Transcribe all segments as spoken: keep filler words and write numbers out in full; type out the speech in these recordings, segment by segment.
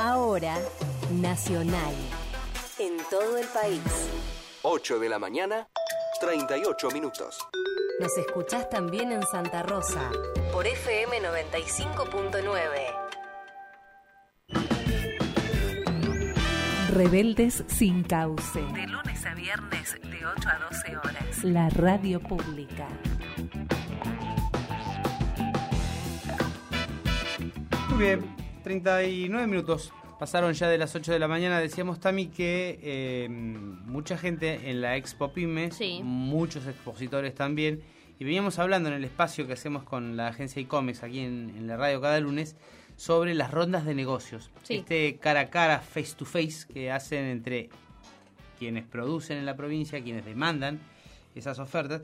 Ahora, Nacional. En todo el país. ocho de la mañana, treinta y ocho minutos. Nos escuchás también en Santa Rosa, por F M noventa y cinco punto nueve. Rebeldes sin cauce. De lunes a viernes, de ocho a doce horas. La radio pública. Muy bien, treinta y nueve minutos. Pasaron ya de las ocho de la mañana. Decíamos, Tami, que eh, mucha gente en la Expo Pyme, sí. Muchos expositores también, y veníamos hablando en el espacio que hacemos con la agencia ICOMEX aquí en, en la radio cada lunes sobre las rondas de negocios. Sí. Este cara a cara, face to face, que hacen entre quienes producen en la provincia, quienes demandan esas ofertas,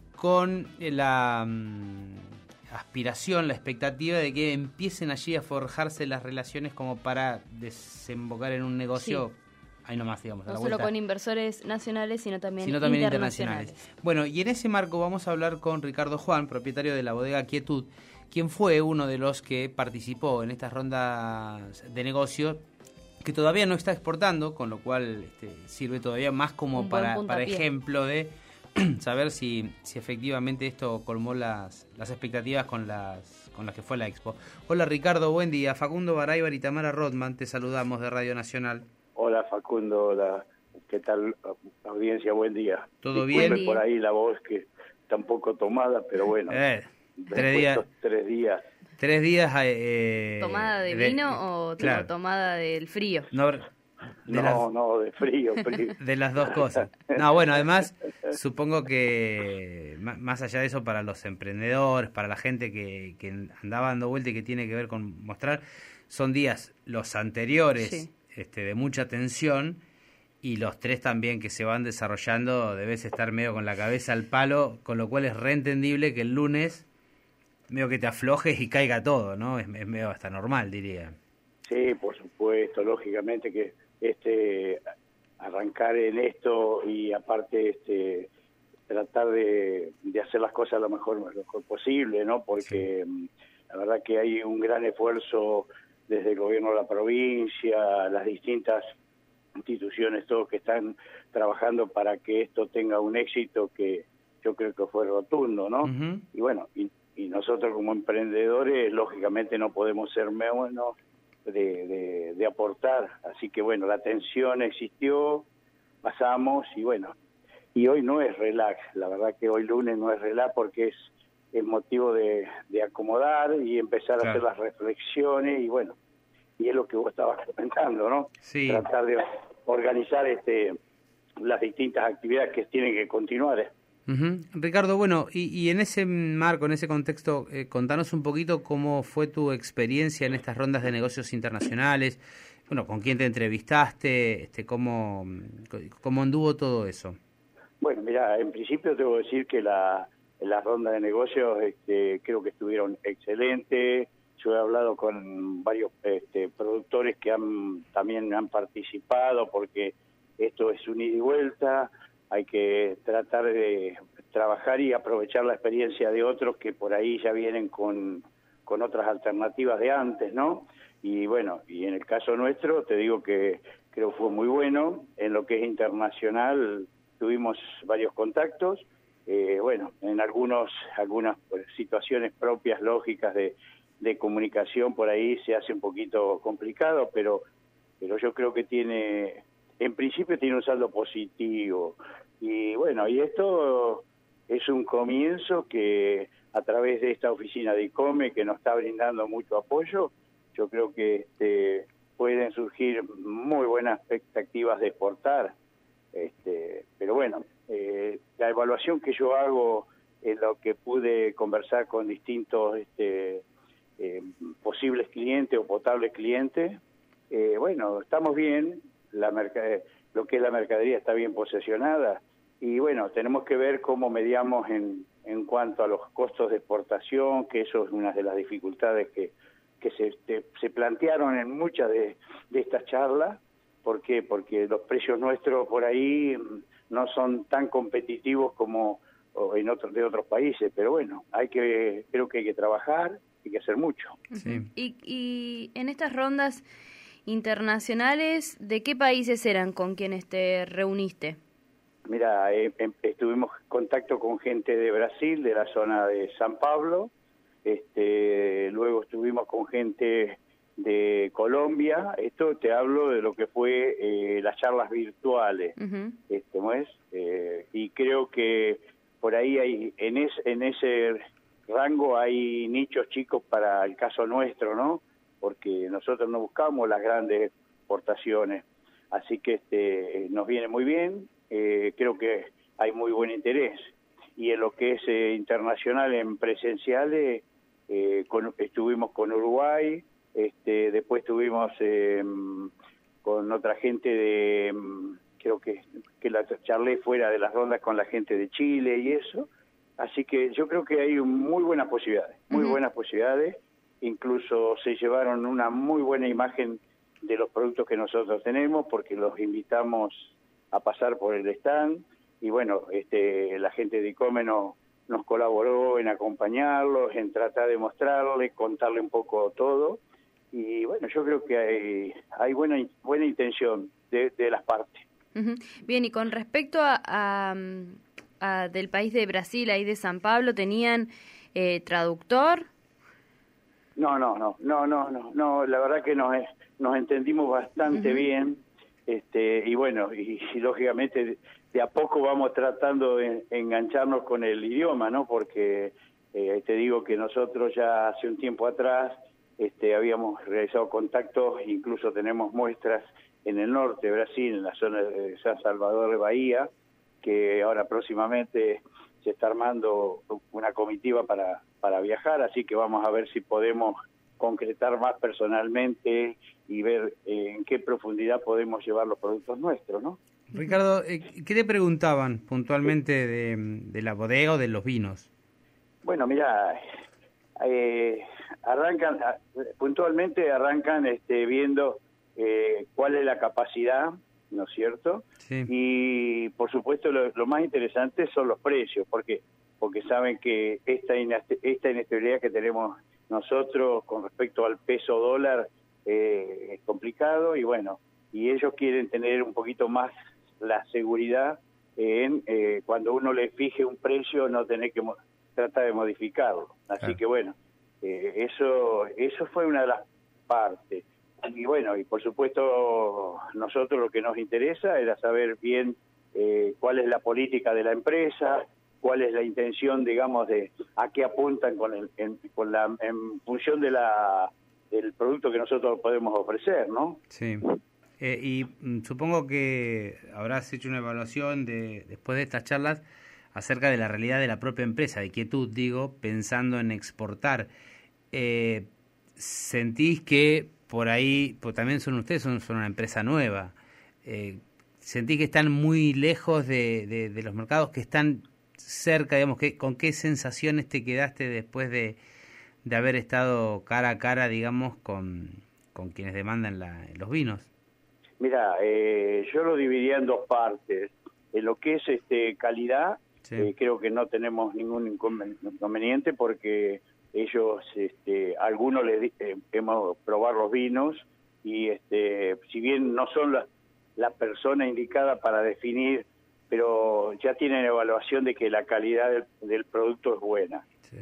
con la um, aspiración, la expectativa de que empiecen allí a forjarse las relaciones como para desembocar en un negocio, sí. Ahí nomás, digamos. No a la solo vuelta. Con inversores nacionales, sino también, sino también internacionales. internacionales. Bueno, y en ese marco vamos a hablar con Ricardo Juan, propietario de la bodega Quietud, quien fue uno de los que participó en estas rondas de negocio, que todavía no está exportando, con lo cual este, sirve todavía más como para, para ejemplo de saber si, si efectivamente esto colmó las, las expectativas con las, con las que fue la Expo. Hola Ricardo, buen día. Facundo Baraybar y Tamara Rodman, te saludamos de Radio Nacional. Hola Facundo, hola. ¿Qué tal audiencia? Buen día. ¿Todo Disculpe bien? Por ahí la voz que está un poco tomada, pero bueno. Eh, tres días. Tres días. Tres días. Eh, ¿Tomada de, de vino o claro. tomada del frío? No, de no, las, no, de frío, frío. De las dos cosas. No, bueno, además, supongo que más allá de eso, para los emprendedores, para la gente que, que andaba dando vuelta y que tiene que ver con mostrar, son días los anteriores, sí. este, de mucha tensión, y los tres también que se van desarrollando, debes estar medio con la cabeza al palo, con lo cual es reentendible que el lunes medio que te aflojes y caiga todo, ¿no? Es, es medio hasta normal, diría. Sí, por supuesto, lógicamente que este arrancar en esto y aparte este tratar de, de hacer las cosas lo mejor, lo mejor posible, ¿no? Porque sí. La verdad que hay un gran esfuerzo desde el gobierno de la provincia, las distintas instituciones, todos que están trabajando para que esto tenga un éxito que yo creo que fue rotundo, ¿no? Uh-huh. Y bueno, y, y nosotros como emprendedores, lógicamente no podemos ser menos de, de, de aportar, así que bueno, la tensión existió, pasamos y bueno, y hoy no es relax, la verdad que hoy lunes no es relax porque es el motivo de, de acomodar y empezar claro. a hacer las reflexiones y bueno, y es lo que vos estabas comentando, ¿no? Sí. Tratar de organizar este las distintas actividades que tienen que continuar. ¿eh? Uh-huh. Ricardo, bueno, y, y en ese marco, en ese contexto, eh, contanos un poquito cómo fue tu experiencia en estas rondas de negocios internacionales, bueno, con quién te entrevistaste, este, cómo, cómo anduvo todo eso. Bueno, mira, en principio debo decir que la, las rondas de negocios este, creo que estuvieron excelentes. Yo he hablado con varios este, productores que han también han participado porque esto es un ida y vuelta, hay que tratar de trabajar y aprovechar la experiencia de otros que por ahí ya vienen con, con otras alternativas de antes, ¿no? Y bueno, y en el caso nuestro te digo que creo fue muy bueno, en lo que es internacional tuvimos varios contactos, eh, bueno, en algunos algunas situaciones propias, lógicas de de comunicación por ahí se hace un poquito complicado, pero pero yo creo que tiene, en principio tiene un saldo positivo. Y bueno, y esto es un comienzo que a través de esta oficina de ICOME que nos está brindando mucho apoyo, yo creo que este, pueden surgir muy buenas expectativas de exportar. Este, pero bueno, eh, la evaluación que yo hago en lo que pude conversar con distintos este, Eh, posibles clientes o potables clientes, eh, bueno, estamos bien, la merc- lo que es la mercadería está bien posesionada y bueno, tenemos que ver cómo mediamos en, en cuanto a los costos de exportación, que eso es una de las dificultades que, que se, te, se plantearon en muchas de, de estas charlas. ¿Por qué? Porque los precios nuestros por ahí no son tan competitivos como en otros de otros países, pero bueno, hay que creo que hay que trabajar, hay que hacer mucho. Sí. Y, y en estas rondas internacionales, ¿de qué países eran con quienes te reuniste? Mira, eh, eh, estuvimos en contacto con gente de Brasil, de la zona de San Pablo, este, luego estuvimos con gente de Colombia. Esto te hablo de lo que fue eh, las charlas virtuales, uh-huh. este, ¿no es? Eh, y creo que por ahí hay, en, es, en ese rango hay nichos chicos para el caso nuestro, ¿no? Porque nosotros no buscamos las grandes exportaciones, así que este, nos viene muy bien. Eh, creo que hay muy buen interés, y en lo que es eh, internacional en presenciales eh, con, estuvimos con Uruguay, este, después estuvimos eh, con otra gente de, creo que, que la charlé fuera de las rondas con la gente de Chile y eso, así que yo creo que hay muy buenas posibilidades, muy uh-huh. buenas posibilidades, incluso se llevaron una muy buena imagen de los productos que nosotros tenemos, porque los invitamos a pasar por el stand, y bueno, este, la gente de Icómeno nos colaboró en acompañarlos, en tratar de mostrarle, contarle un poco todo, y bueno, yo creo que hay, hay buena buena intención de, de las partes. Uh-huh. Bien, y con respecto a, a, a del país de Brasil, ahí de San Pablo, ¿tenían eh, traductor? No, no, no, no, no, no, no, la verdad que nos, nos entendimos bastante uh-huh. bien. Este, y bueno, y, y lógicamente de, de a poco vamos tratando de engancharnos con el idioma, ¿no? Porque eh, te digo que nosotros ya hace un tiempo atrás este, habíamos realizado contactos, incluso tenemos muestras en el norte de Brasil, en la zona de San Salvador de Bahía, que ahora próximamente se está armando una comitiva para, para viajar, así que vamos a ver si podemos concretar más personalmente y ver eh, en qué profundidad podemos llevar los productos nuestros, ¿no? Ricardo, eh, ¿qué te preguntaban puntualmente de, de la bodega o de los vinos? Bueno, mira, eh, arrancan, puntualmente arrancan este, viendo eh, cuál es la capacidad, ¿no es cierto? Sí. Y, por supuesto, lo, lo más interesante son los precios, porque porque saben que esta, esta inestabilidad que tenemos nosotros con respecto al peso dólar eh, es complicado, y bueno, y ellos quieren tener un poquito más la seguridad en eh, cuando uno le fije un precio no tener que mo- tratar de modificarlo. Así claro. que bueno, eh, eso eso fue una de las partes. Y bueno, y por supuesto nosotros lo que nos interesa era saber bien eh, cuál es la política de la empresa, cuál es la intención, digamos, de a qué apuntan con el en, con la en función de la del producto que nosotros podemos ofrecer, ¿no? Sí. Eh, y mm, supongo que habrás hecho una evaluación de después de estas charlas acerca de la realidad de la propia empresa, de Quietud, digo, pensando en exportar. Eh, ¿Sentís que por ahí, pues también son ustedes, son, son una empresa nueva, eh, sentís que están muy lejos de, de, de los mercados, que están cerca, digamos, que, ¿con qué sensaciones te quedaste después de, de haber estado cara a cara, digamos, con, con quienes demandan la, los vinos? Mira, eh, yo lo dividiría en dos partes. En lo que es este calidad, sí. eh, creo que no tenemos ningún inconveniente, porque ellos, este, algunos les eh, hemos probado los vinos, y este, si bien no son la, la persona indicada para definir, pero ya tienen evaluación de que la calidad del, del producto es buena. Sí.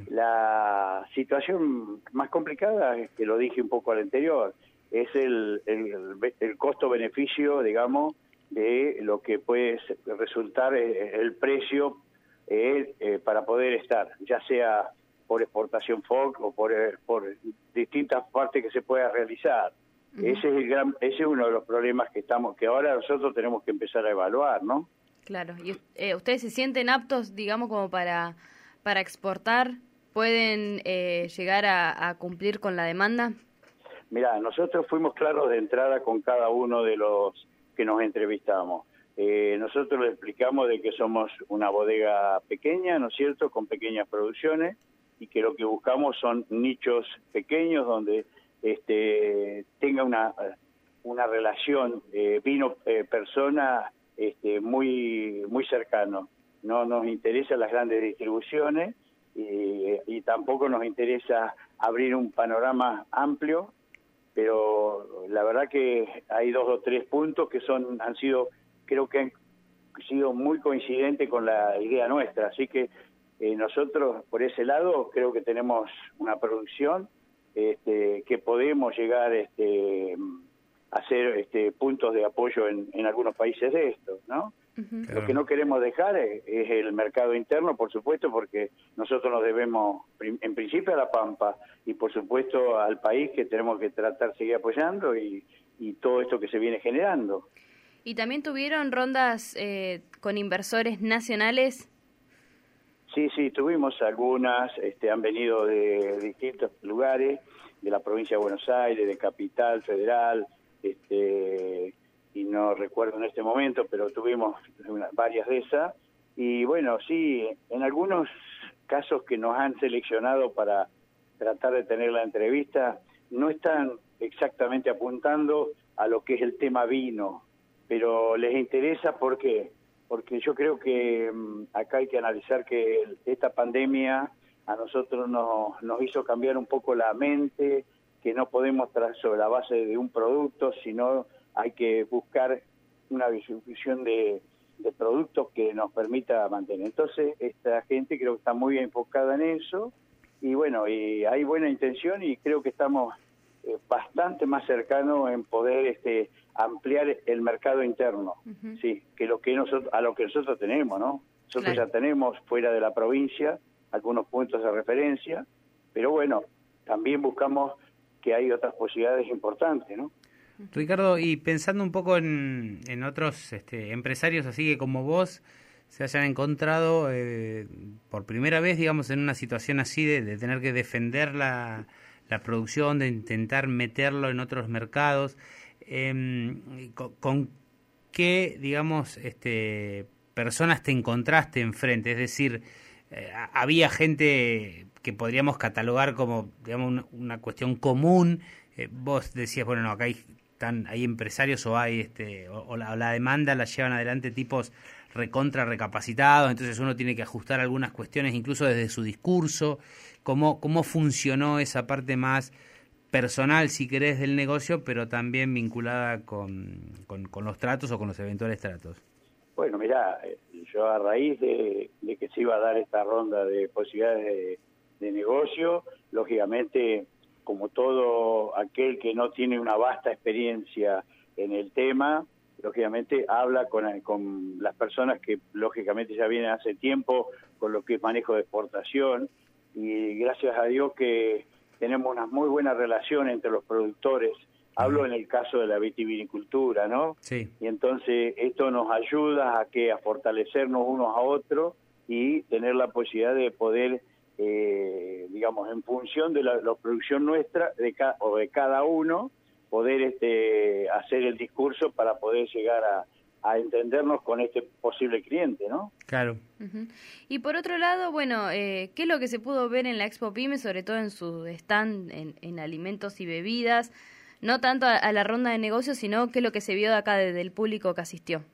La situación más complicada, que lo dije un poco al anterior, es el, el, el costo-beneficio, digamos, de lo que puede resultar el precio eh, eh, para poder estar, ya sea por exportación F O C o por, por distintas partes que se pueda realizar. Uh-huh. Ese es el gran, ese es uno de los problemas que estamos, que ahora nosotros tenemos que empezar a evaluar, ¿no? Claro. ¿Y eh, ustedes se sienten aptos, digamos, como para para exportar? ¿Pueden eh, llegar a, a cumplir con la demanda? Mira, nosotros fuimos claros de entrada con cada uno de los que nos entrevistamos. Eh, nosotros les explicamos de que somos una bodega pequeña, ¿no es cierto?, con pequeñas producciones, y que lo que buscamos son nichos pequeños donde este, tenga una, una relación eh, vino-persona este, muy, muy cercano. No nos interesan las grandes distribuciones y, y tampoco nos interesa abrir un panorama amplio, pero la verdad que hay dos o tres puntos que son han sido, creo que han sido muy coincidentes con la idea nuestra, así que eh, nosotros por ese lado creo que tenemos una producción este, que podemos llegar este, a hacer este, puntos de apoyo en, en algunos países de estos, ¿no? Uh-huh. Lo que no queremos dejar es, es el mercado interno, por supuesto, porque nosotros nos debemos en principio a La Pampa y por supuesto al país, que tenemos que tratar de seguir apoyando y, y todo esto que se viene generando. ¿Y también tuvieron rondas eh, con inversores nacionales? Sí, sí, tuvimos algunas, este, han venido de, de distintos lugares, de la provincia de Buenos Aires, de Capital Federal, este... y no recuerdo en este momento, pero tuvimos una, varias de esas, y bueno, sí, en algunos casos que nos han seleccionado para tratar de tener la entrevista, no están exactamente apuntando a lo que es el tema vino, pero les interesa. ¿Por qué? Porque yo creo que um, acá hay que analizar que esta pandemia a nosotros nos, nos hizo cambiar un poco la mente, que no podemos trabajar sobre la base de un producto, sino hay que buscar una distribución de, de productos que nos permita mantener. Entonces, esta gente creo que está muy enfocada en eso, y bueno, y hay buena intención, y creo que estamos eh, bastante más cercanos en poder este, ampliar el mercado interno, uh-huh. sí, que lo que nosotros, a lo que nosotros tenemos, ¿no? Nosotros claro. ya tenemos fuera de la provincia algunos puntos de referencia, pero bueno, también buscamos que hay otras posibilidades importantes, ¿no? Ricardo, y pensando un poco en, en otros este, empresarios así que como vos se hayan encontrado eh, por primera vez, digamos, en una situación así de, de tener que defender la, la producción, de intentar meterlo en otros mercados, eh, con, con qué, digamos, este, personas te encontraste enfrente? Es decir, eh, había gente que podríamos catalogar como, digamos, una, una cuestión común. Eh, vos decías, bueno, no, acá hay Están, hay empresarios o hay este o, o, la, o la demanda la llevan adelante tipos recontra recapacitados, entonces uno tiene que ajustar algunas cuestiones incluso desde su discurso. ¿Cómo, cómo funcionó esa parte más personal, si querés, del negocio, pero también vinculada con, con, con los tratos o con los eventuales tratos? Bueno, mirá, yo a raíz de, de que se iba a dar esta ronda de posibilidades de, de negocio, lógicamente, como todo aquel que no tiene una vasta experiencia en el tema, lógicamente habla con, con las personas que lógicamente ya vienen hace tiempo con lo que es manejo de exportación, y gracias a Dios que tenemos una muy buena relación entre los productores. Hablo en el caso de la vitivinicultura, ¿no? Sí. Y entonces esto nos ayuda a que a fortalecernos unos a otros y tener la posibilidad de poder, eh, digamos, en función de la, la producción nuestra de ca, o de cada uno, poder este, hacer el discurso para poder llegar a, a entendernos con este posible cliente, ¿no? Claro. Uh-huh. Y por otro lado, bueno, eh, ¿qué es lo que se pudo ver en la Expo Pyme, sobre todo en su stand en, en alimentos y bebidas? No tanto a, a la ronda de negocios, sino qué es lo que se vio de acá desde el público que asistió.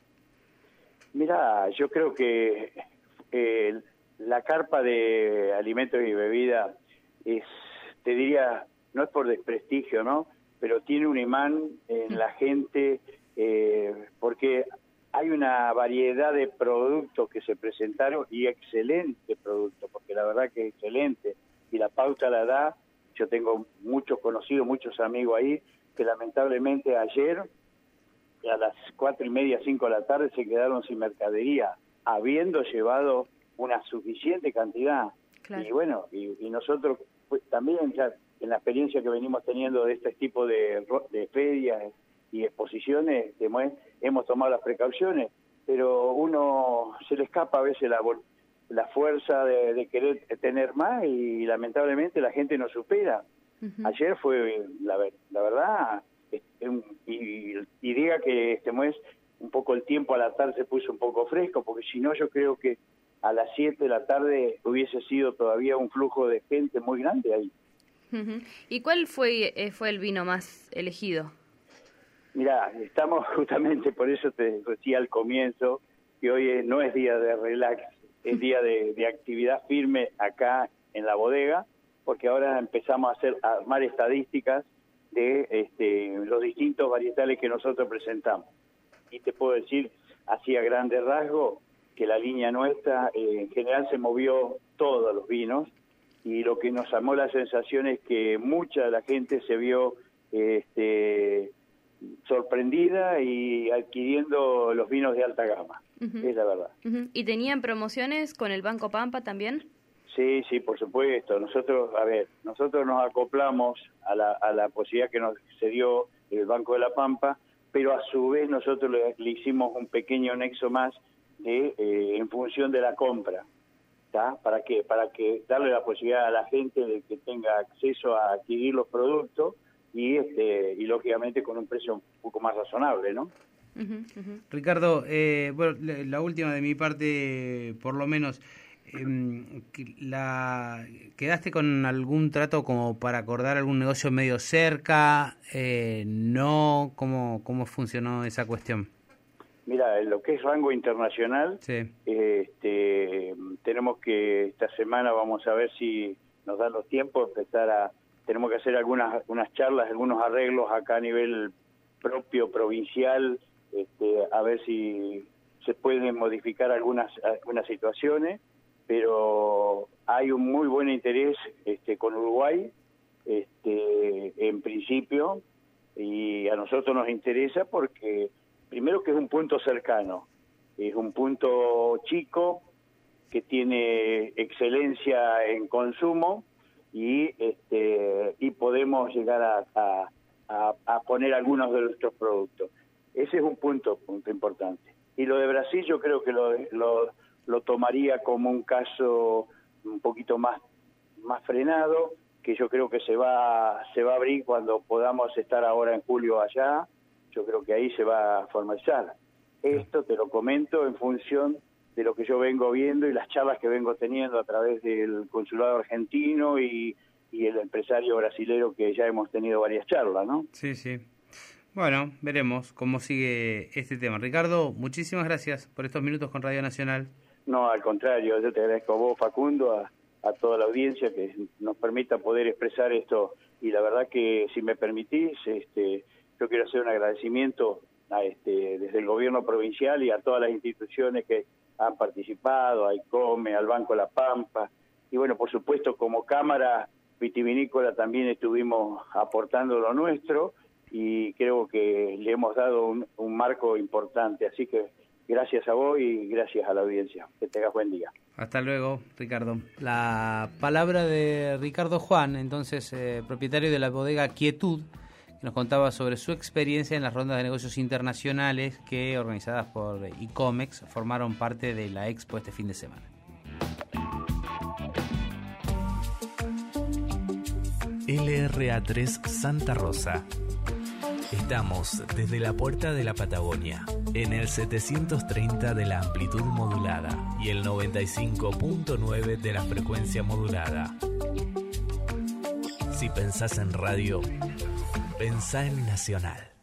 Mira, yo creo que eh, la carpa de alimentos y bebidas es, te diría, no es por desprestigio, ¿no? Pero tiene un imán en la gente, eh, porque hay una variedad de productos que se presentaron, y excelente producto, porque la verdad que es excelente, y la pauta la da. Yo tengo muchos conocidos, muchos amigos ahí, que lamentablemente ayer, a las cuatro y media, cinco de la tarde, se quedaron sin mercadería, habiendo llevado una suficiente cantidad. Claro. Y bueno, y, y nosotros pues, también ya en la experiencia que venimos teniendo de este tipo de, de ferias y exposiciones, hemos tomado las precauciones, pero uno se le escapa a veces la la fuerza de, de querer tener más, y lamentablemente la gente nos supera. Uh-huh. Ayer fue, la, la verdad, este, un, y, y diga que este mes un poco el tiempo a la tarde se puso un poco fresco, porque si no yo creo que a las siete de la tarde hubiese sido todavía un flujo de gente muy grande ahí. Uh-huh. ¿Y cuál fue, eh, fue el vino más elegido? Mirá, estamos justamente, por eso te decía al comienzo, que hoy no es día de relax, es día de, de actividad firme acá en la bodega, porque ahora empezamos a hacer a armar estadísticas de este, los distintos varietales que nosotros presentamos. Y te puedo decir, así a grandes rasgos, que la línea nuestra eh, en general se movió todos los vinos, y lo que nos llamó la sensación es que mucha de la gente se vio este, sorprendida y adquiriendo los vinos de alta gama, uh-huh. es la verdad. Uh-huh. ¿Y tenían promociones con el Banco Pampa también? Sí, sí, por supuesto. Nosotros, a ver, nosotros nos acoplamos a la, a la posibilidad que nos dio el Banco de la Pampa, pero a su vez nosotros le, le hicimos un pequeño nexo más de, eh, en función de la compra. ¿Tá? ¿Para qué? Para que darle la posibilidad a la gente de que tenga acceso a adquirir los productos y, este, y lógicamente con un precio un poco más razonable, ¿no? Uh-huh, uh-huh. Ricardo, eh, bueno, la, la última de mi parte, por lo menos, eh, la, ¿quedaste con algún trato como para acordar algún negocio medio cerca? Eh, ¿No? ¿Cómo, cómo funcionó esa cuestión? Mira, en lo que es rango internacional, sí. este, tenemos que esta semana vamos a ver si nos dan los tiempos, empezar a, tenemos que hacer algunas unas charlas, algunos arreglos acá a nivel propio, provincial, este, a ver si se pueden modificar algunas algunas situaciones, pero hay un muy buen interés este, con Uruguay, este, en principio, y a nosotros nos interesa porque primero que es un punto cercano, es un punto chico que tiene excelencia en consumo y este y podemos llegar a, a, a, a poner algunos de nuestros productos. Ese es un punto, punto importante. Y lo de Brasil yo creo que lo, lo, lo tomaría como un caso un poquito más, más frenado, que yo creo que se va, se va a abrir cuando podamos estar ahora en julio allá. Yo creo que ahí se va a formalizar. Esto te lo comento en función de lo que yo vengo viendo y las charlas que vengo teniendo a través del consulado argentino y, y el empresario brasilero, que ya hemos tenido varias charlas, ¿no? Sí, sí. Bueno, veremos cómo sigue este tema. Ricardo, muchísimas gracias por estos minutos con Radio Nacional. No, al contrario, yo te agradezco a vos, Facundo, a, a toda la audiencia que nos permita poder expresar esto. Y la verdad que, si me permitís, este... yo quiero hacer un agradecimiento a este, desde el gobierno provincial y a todas las instituciones que han participado, a ICOME, al Banco La Pampa, y bueno, por supuesto, como Cámara Vitivinícola también estuvimos aportando lo nuestro, y creo que le hemos dado un, un marco importante, así que gracias a vos y gracias a la audiencia. Que tengas buen día. Hasta luego, Ricardo. La palabra de Ricardo Juan, entonces eh, propietario de la bodega Quietud, nos contaba sobre su experiencia en las rondas de negocios internacionales que, organizadas por ICOMEX, formaron parte de la Expo este fin de semana. L R A tres Santa Rosa. Estamos desde la puerta de la Patagonia, en el setecientos treinta de la amplitud modulada y el noventa y cinco punto nueve de la frecuencia modulada. Si pensás en radio, pensá en Nacional.